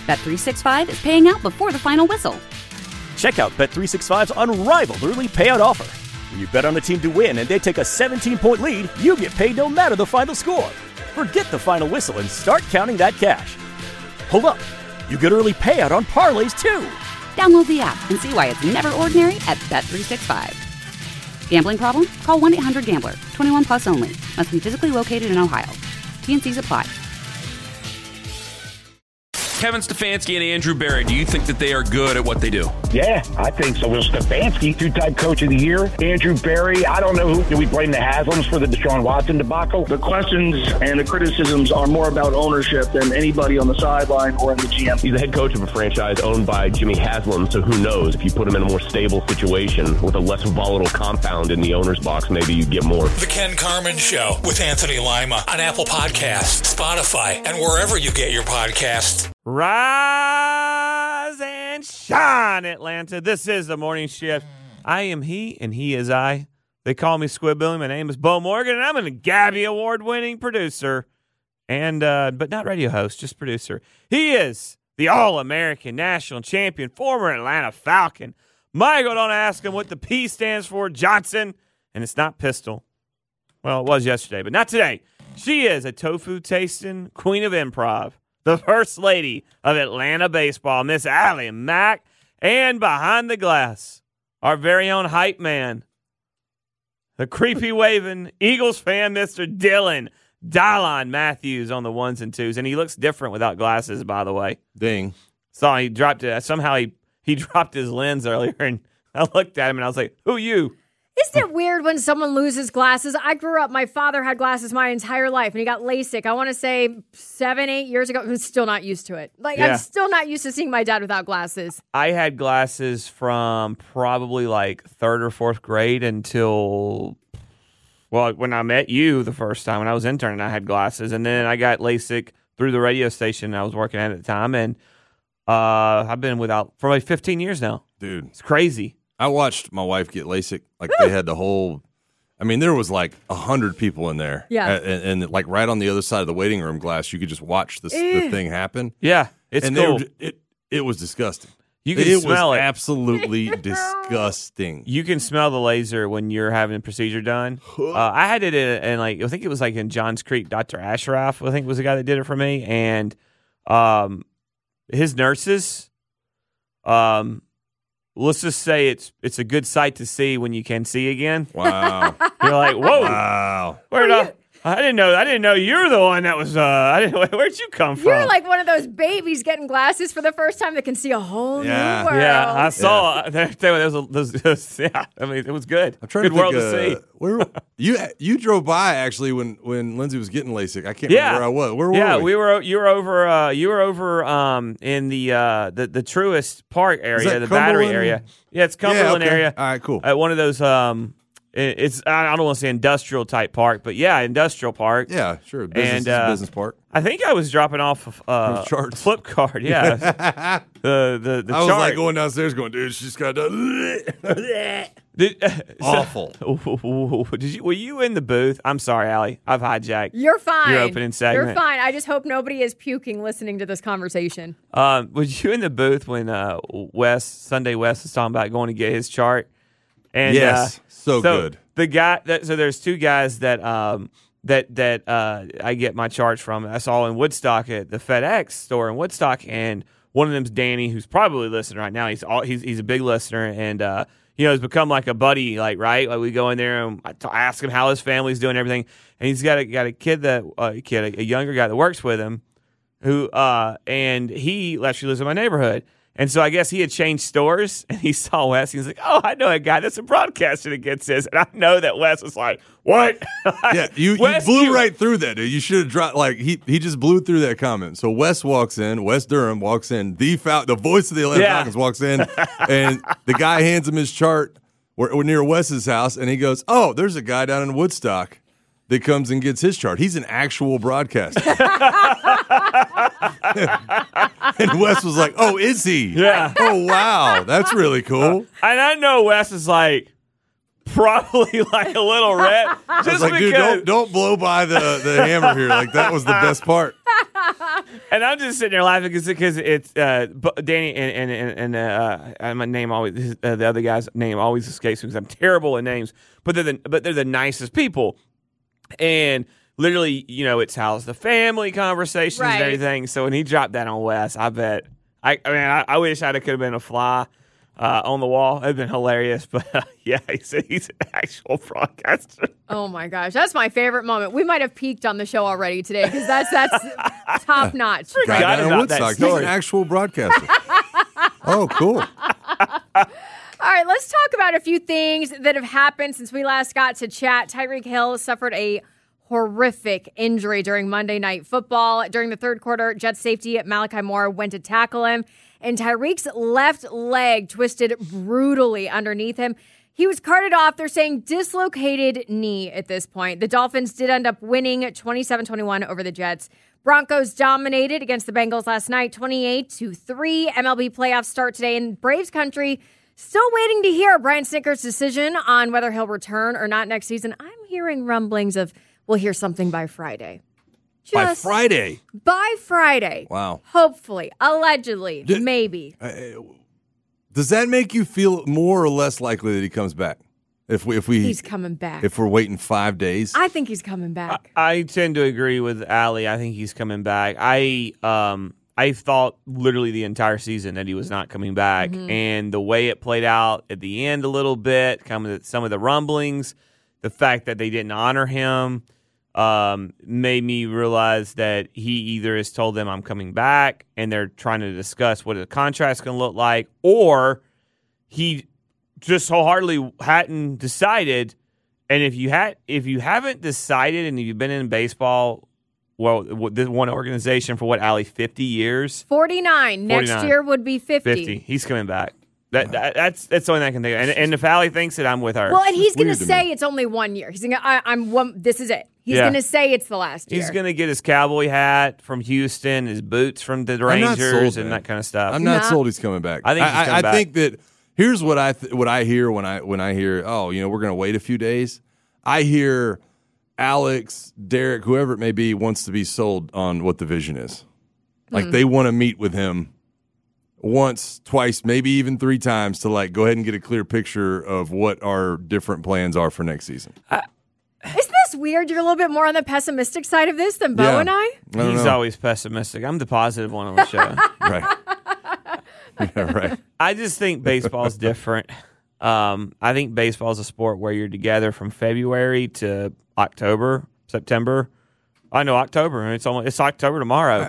Bet365 is paying out before the final whistle. Check out Bet365's unrivaled early payout offer. When you bet on a team to win and they take a 17-point lead, you get paid no matter the final score. Forget the final whistle and start counting that cash. Hold up. You get early payout on parlays, too. Download the app and see why it's never ordinary at Bet365. Gambling problem? Call 1-800-GAMBLER. 21 plus only. Must be physically located in Ohio. T&Cs apply. Kevin Stefanski and Andrew Berry, do you think that they are good at what they do? Yeah, I think so. Well, Stefanski, two-time coach of the year. Andrew Berry, I don't know who. Do we blame the Haslams for the Deshaun Watson debacle? The questions and the criticisms are more about ownership than anybody on the sideline or in the GM. He's the head coach of a franchise owned by Jimmy Haslam, so who knows? If you put him in a more stable situation with a less volatile compound in the owner's box, maybe you get more. The Ken Carman Show with Anthony Lima on Apple Podcasts, Spotify, and wherever you get your podcasts. Rise and shine, Atlanta. This is the morning shift. I am he, and he is I. They call me Squidbilly. My name is Bo Morgan, and I'm a Gabby Award-winning producer, and but not radio host, just producer. He is the All-American National Champion, former Atlanta Falcon. Michael, don't ask him what the P stands for, Johnson, and it's not pistol. Well, it was yesterday, but not today. She is a tofu-tasting queen of improv, the first lady of Atlanta baseball, Miss Allie Mack, and behind the glass, our very own hype man, the creepy waving Eagles fan, Mr. Dylan Matthews on the ones and twos, and he looks different without glasses, by the way. Ding. So he dropped it. Somehow he dropped his lens earlier, and I looked at him and I was like, "Who you?" Isn't it weird when someone loses glasses? I grew up, my father had glasses my entire life, and he got LASIK, I want to say 7-8 years ago. I'm still not used to it. I'm still not used to seeing my dad without glasses. I had glasses from probably like third or fourth grade until, well, when I met you the first time, when I was interning, I had glasses. And then I got LASIK through the radio station I was working at the time. And I've been without for like 15 years now. Dude. It's crazy. I watched my wife get LASIK. Like they had the whole, I mean, there was like 100 people in there. Yeah. And like right on the other side of the waiting room glass, you could just watch the thing happen. Yeah. It's cool. It was disgusting. You can smell it. Absolutely disgusting. You can smell the laser when you're having a procedure done. I had it in like, I think it was like in Johns Creek, Dr. Ashraf, I think was the guy that did it for me. And his nurses, let's just say it's a good sight to see when you can see again. Wow. You're like, whoa. Wow. I didn't know you're the one that was where'd you come from? You're like one of those babies getting glasses for the first time that can see a whole new world. Yeah, I saw those, yeah, I mean, it was good. I'm trying good to think, world to see. You drove by actually when Lindsay was getting LASIK. I can't remember where I was. Where were we? You were over in the Truist Park area, the Battery area. Yeah, it's Cumberland area. All right, cool. At one of those it's I don't want to say industrial type park, but yeah, industrial park. Yeah, sure. Business park. I think I was dropping off a flip card. Yeah, the I was chart. like going downstairs, going, dude, she's got awful. Were you in the booth? I'm sorry, Allie. I've hijacked. You're fine. Your opening segment. You're fine. I just hope nobody is puking listening to this conversation. Was you in the booth when Sunday West was talking about going to get his chart? And yes. So good. The guy so there's two guys that I get my charts from. I saw in Woodstock at the FedEx store in Woodstock, and one of them's Danny, who's probably listening right now. He's a big listener, and has become like a buddy. Like we go in there and I ask him how his family's doing, and everything. And he's got a kid a younger guy that works with him, who and he actually lives in my neighborhood. And so I guess he had changed stores, and he saw Wes. He was like, "Oh, I know a guy that's a broadcaster that gets this." And I know that Wes was like, "What?" Yeah, you blew right through that, dude. You should have dropped, like, he just blew through that comment. So Wes walks in, Wes Durham walks in, the voice of the Atlanta Falcons walks in, and the guy hands him his chart. We're near Wes's house, and he goes, "Oh, there's a guy down in Woodstock that comes and gets his chart. He's an actual broadcaster." And Wes was like, "Oh, is he? Yeah. Oh, wow. That's really cool." And I know Wes is like probably like a little red. I was like, dude, don't blow by the hammer here. Like, that was the best part. And I'm just sitting there laughing because it's Danny and my name always the other guy's name always escapes me because I'm terrible at names. But they're the nicest people, and literally, it's how's the family conversations and everything. So when he dropped that on Wes, I bet I wish I could have been a fly on the wall. It'd been hilarious. But yeah, he's an actual broadcaster. Oh my gosh, that's my favorite moment. We might have peaked on the show already today because that's top notch. Forgot about that story. He's an actual broadcaster. Oh, cool. All right, let's talk about a few things that have happened since we last got to chat. Tyreek Hill suffered a horrific injury during Monday Night Football. During the third quarter, Jets safety Malachi Moore went to tackle him, and Tyreek's left leg twisted brutally underneath him. He was carted off. They're saying dislocated knee at this point. The Dolphins did end up winning 27-21 over the Jets. Broncos dominated against the Bengals last night, 28-3. MLB playoffs start today in Braves country. Still waiting to hear Brian Snitker's decision on whether he'll return or not next season. I'm hearing rumblings of we'll hear something by Friday. By Friday? By Friday. Wow. Hopefully. Allegedly. Maybe. Does that make you feel more or less likely that he comes back? He's coming back. If we're waiting 5 days? I think he's coming back. I tend to agree with Allie. I think he's coming back. I thought literally the entire season that he was not coming back. Mm-hmm. And the way it played out at the end a little bit, some of the rumblings, the fact that they didn't honor him made me realize that he either has told them I'm coming back and they're trying to discuss what the contract's going to look like, or he just wholeheartedly hadn't decided. And if you haven't decided and you've been in baseball, well, this one organization for 50 years? 49. Next year would be 50. He's coming back. That's the only thing I can think of. And if Allie thinks it, I'm with her. Well, and he's going to say it's only 1 year. He's going to, this is it. He's going to say it's the last year. He's going to get his cowboy hat from Houston, his boots from the Rangers, and that kind of stuff. I'm not sold he's coming back. I think he's coming back. I think that here's what I hear when I hear, we're going to wait a few days. I hear Alex, Derek, whoever it may be, wants to be sold on what the vision is. Like they want to meet with him once, twice, maybe even 3 times to go ahead and get a clear picture of what our different plans are for next season. Isn't this weird? You're a little bit more on the pessimistic side of this than Bo and I? He's always pessimistic. I'm the positive one on the show. Right. Yeah, right. I just think baseball's different. I think baseball is a sport where you're together from February to October, September. I know October. It's October tomorrow.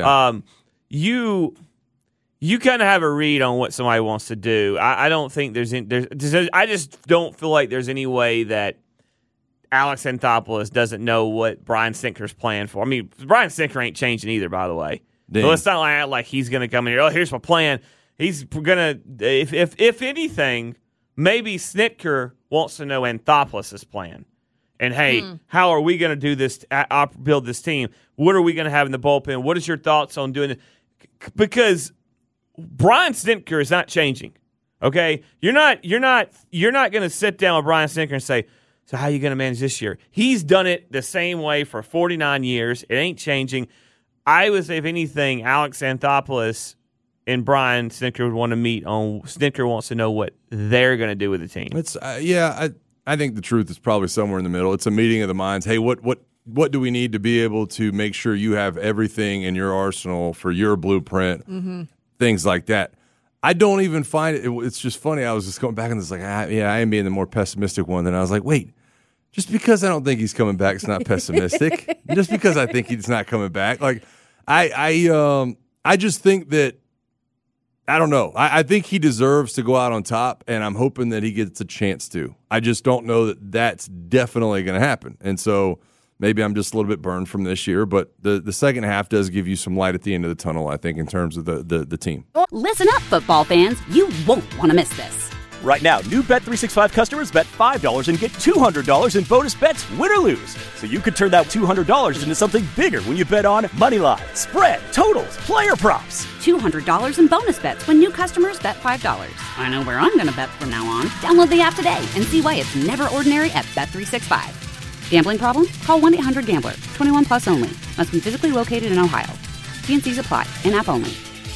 You kind of have a read on what somebody wants to do. I don't think I just don't feel like there's any way that Alex Anthopoulos doesn't know what Brian Snitker's plan for. I mean, Brian Snitker ain't changing either, by the way. So it's not like he's going to come in here, here's my plan. He's going to, if anything, maybe Snitker wants to know Anthopoulos' plan. And, hey, how are we going to do this, build this team? What are we going to have in the bullpen? What is your thoughts on doing it? Because Brian Snitker is not changing, okay? You're not going to sit down with Brian Snitker and say, so how are you going to manage this year? He's done it the same way for 49 years. It ain't changing. I would say, if anything, Alex Anthopoulos and Brian Snitker would want to meet on. Snitker wants to know what they're going to do with the team. It's I think the truth is probably somewhere in the middle. It's a meeting of the minds. Hey, what do we need to be able to make sure you have everything in your arsenal for your blueprint, things like that. I don't even find it. It's just funny. I was just going back and it's I am being the more pessimistic one. Then I was like, wait, just because I don't think he's coming back, it's not pessimistic. Just because I think he's not coming back, I just think that. I don't know. I think he deserves to go out on top, and I'm hoping that he gets a chance to. I just don't know that that's definitely going to happen. And so maybe I'm just a little bit burned from this year, but the second half does give you some light at the end of the tunnel, I think, in terms of the team. Listen up, football fans. You won't want to miss this. Right now, new Bet365 customers bet $5 and get $200 in bonus bets, win or lose. So you could turn that $200 into something bigger when you bet on money line, spread, totals, player props. $200 in bonus bets when new customers bet $5. I know where I'm going to bet from now on. Download the app today and see why it's never ordinary at Bet365. Gambling problem? Call 1-800-GAMBLER. 21 plus only. Must be physically located in Ohio. TNCs apply. In-app only.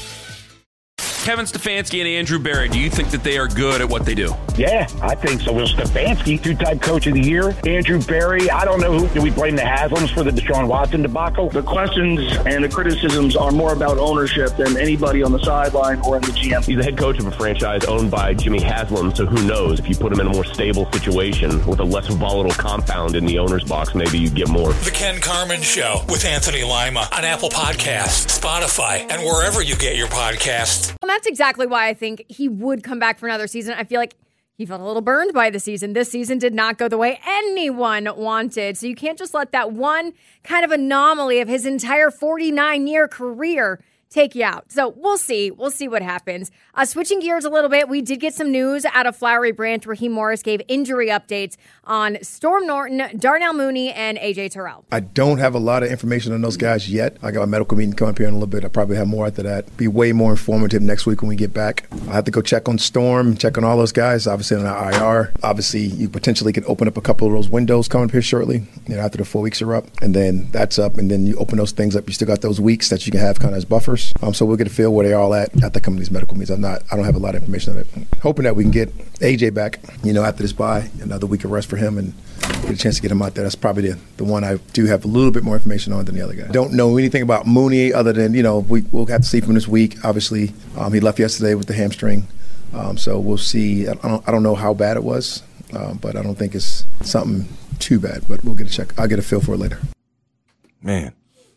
Kevin Stefanski and Andrew Berry, do you think that they are good at what they do? Yeah, I think so. Will Stefanski, two-time coach of the year. Andrew Berry, I don't know who. Do we blame the Haslams for the Deshaun Watson debacle? The questions and the criticisms are more about ownership than anybody on the sideline or in the GM. He's the head coach of a franchise owned by Jimmy Haslam, so who knows? If you put him in a more stable situation with a less volatile compound in the owner's box, maybe you get more. The Ken Carman Show with Anthony Lima on Apple Podcasts, Spotify, and wherever you get your podcasts. And that's exactly why I think he would come back for another season. I feel like he felt a little burned by the season. This season did not go the way anyone wanted. So you can't just let that one kind of anomaly of his entire 49-year career take you out. So we'll see. We'll see what happens. Switching gears a little bit, we did get some news out of Flowery Branch. Raheem Morris gave injury updates on Storm Norton, Darnell Mooney, and A.J. Terrell. I don't have a lot of information on those guys yet. I got a medical meeting coming up here in a little bit. I'll probably have more after that. Be way more informative next week when we get back. I'll have to go check on Storm, check on all those guys, obviously on our IR. Obviously, you potentially could open up a couple of those windows coming up here shortly, after the 4 weeks are up. And then that's up, and then you open those things up. You still got those weeks that you can have kind of as buffers. So we'll get a feel where they're all at the company's medical meetings. I don't have a lot of information on it. Hoping that we can get AJ back, after this bye, another week of rest for him, and get a chance to get him out there. That's probably the one I do have a little bit more information on than the other guy. Don't know anything about Mooney other than, we'll have to see from this week. Obviously, he left yesterday with the hamstring. So we'll see. I don't know how bad it was, but I don't think it's something too bad. But we'll get a check. I'll get a feel for it later. Man.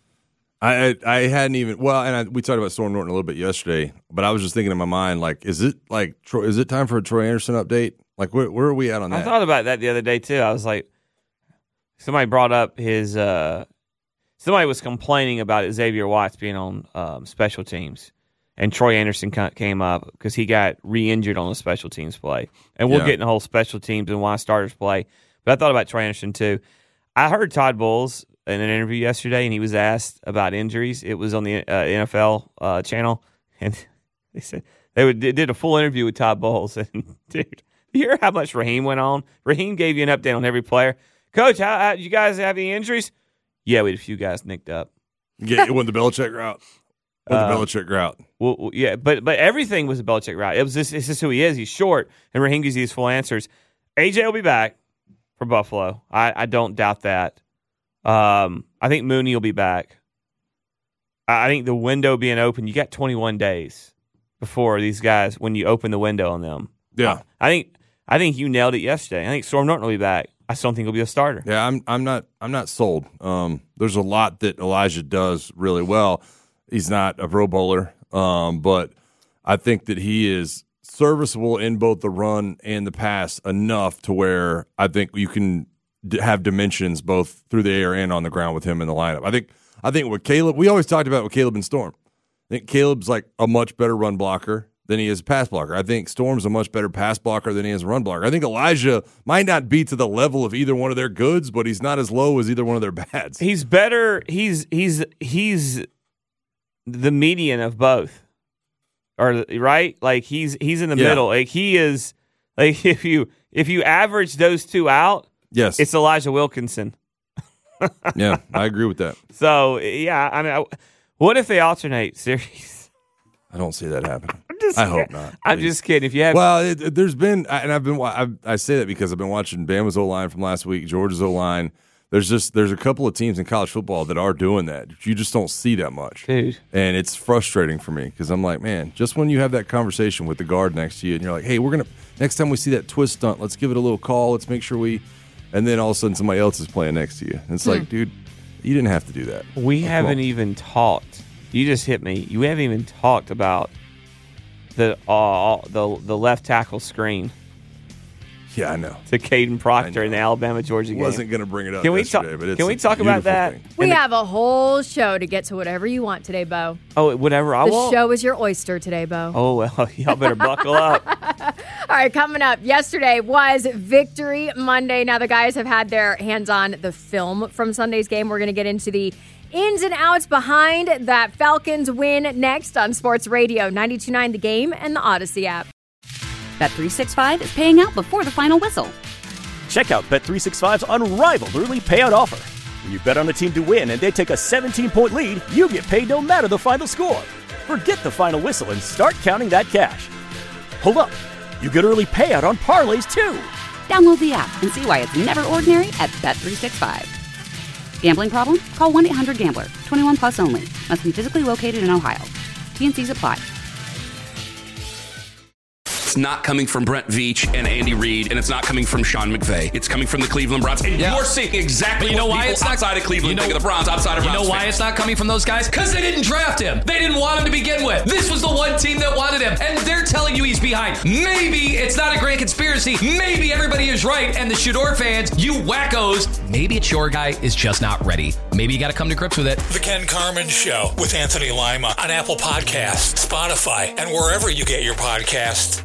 I hadn't even we talked about Storm Norton a little bit yesterday, but I was just thinking in my mind, is it time for a Troy Anderson update? Like where are we at on that? I thought about that the other day too. I was like, somebody brought up his somebody was complaining about Xavier Watts being on special teams, and Troy Anderson came up because he got re-injured on the special teams play, and we'll get in the whole special teams and why starters play. But I thought about Troy Anderson too. I heard Todd Bowles in an interview yesterday, and he was asked about injuries. It was on the NFL channel, and they said they did a full interview with Todd Bowles. And dude, you hear how much Raheem went on? Raheem gave you an update on every player. Coach, how you guys have any injuries? Yeah, we had a few guys nicked up. Yeah, it went the Belichick route. Well, yeah, but everything was a Belichick route. It's just who he is. He's short, and Raheem gives you his full answers. AJ will be back for Buffalo. I don't doubt that. I think Mooney will be back. I think the window being open, you got 21 days before these guys when you open the window on them. Yeah. I think you nailed it yesterday. I think Storm Norton will be back. I still don't think he'll be a starter. Yeah, I'm not sold. There's a lot that Elijah does really well. He's not a Pro Bowler, but I think that he is serviceable in both the run and the pass enough to where I think you can have dimensions both through the air and on the ground with him in the lineup. I think with Caleb, we always talked about with Caleb and Storm. I think Caleb's like a much better run blocker than he is a pass blocker. I think Storm's a much better pass blocker than he is a run blocker. I think Elijah might not be to the level of either one of their goods, but he's not as low as either one of their bads. He's better. He's the median of both, or right? Like he's in the middle. Like he is. Like if you average those two out. Yes. It's Elijah Wilkinson. Yeah, I agree with that. So, yeah, I mean, what if they alternate series? I don't see that happening. I hope not. I'm just kidding. If you have, well, there's been, and I say that because I've been watching Bama's O-line from last week, Georgia's O-line. There's a couple of teams in college football that are doing that. You just don't see that much. Dude. And it's frustrating for me because I'm like, man, just when you have that conversation with the guard next to you and you're like, hey, next time we see that twist stunt, let's give it a little call. Let's make sure and then all of a sudden somebody else is playing next to you. And it's like, dude, you didn't have to do that. We haven't even talked. You just hit me. You haven't even talked about the left tackle screen. Yeah, I know. To Caden Proctor in the Alabama-Georgia game. Wasn't going to bring it up yesterday, but can we talk about that? We have a whole show to get to whatever you want today, Bo. Oh, whatever I want? The show is your oyster today, Bo. Oh, well, y'all better buckle up. All right, coming up, yesterday was Victory Monday. Now the guys have had their hands on the film from Sunday's game. We're going to get into the ins and outs behind that Falcons win next on Sports Radio 92.9 The Game and the Odyssey app. Bet365 is paying out before the final whistle. Check out Bet365's unrivaled early payout offer. When you bet on a team to win and they take a 17-point lead, you get paid no matter the final score. Forget the final whistle and start counting that cash. Hold up. You get early payout on parlays, too. Download the app and see why it's never ordinary at Bet365. Gambling problem? Call 1-800-GAMBLER. 21 plus only. Must be physically located in Ohio. T&Cs apply. It's not coming from Brent Veach and Andy Reid, and it's not coming from Sean McVay. It's coming from the Cleveland Browns. And you're seeing exactly what people it's outside of Cleveland think of the Browns, outside of Browns. You know why it's not coming from those guys? Because they didn't draft him. They didn't want him to begin with. This was the one team that wanted him, and they're telling you he's behind. Maybe it's not a grand conspiracy. Maybe everybody is right, and the Shador fans, you wackos, maybe it's your guy is just not ready. Maybe you got to come to grips with it. The Ken Carman Show with Anthony Lima on Apple Podcasts, Spotify, and wherever you get your podcasts.